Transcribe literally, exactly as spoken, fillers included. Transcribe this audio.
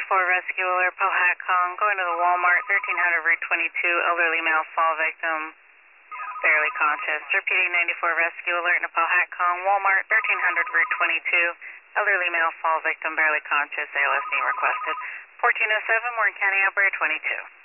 ninety-four rescue alert, Powhatan, going to the Walmart, thirteen hundred Route twenty-two, elderly male fall victim, barely conscious. Repeating ninety-four rescue alert in Powhatan, Walmart, thirteen hundred Route twenty-two, elderly male fall victim, barely conscious, A L S being requested. fourteen oh seven, Morgan County Operator twenty-two.